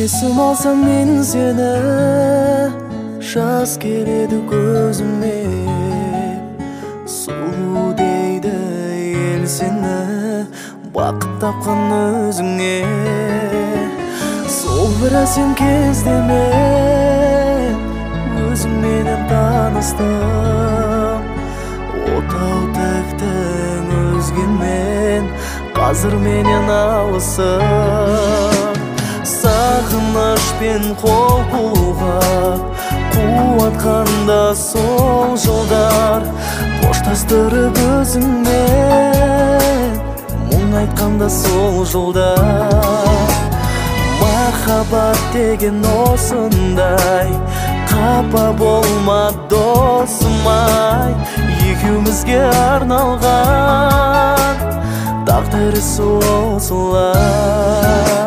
Есім алсам мен сені, жас келеді көзіме. Сұлу дейді ел сені, бақыт тапқан өзіңе. Сол бір әсем кезде мен өзіңменен таныстым. Отау тіктің өзгемен, қазір менен алысып. Сағынышпен қол бұлғап, қуатқанда сол жылдар, қоштастырып өзіңмен, мұң айтқанда сол жылдар. Махаббат деген осындай, қапа болма досым-ай, екеумізге арналған тағдыры солай.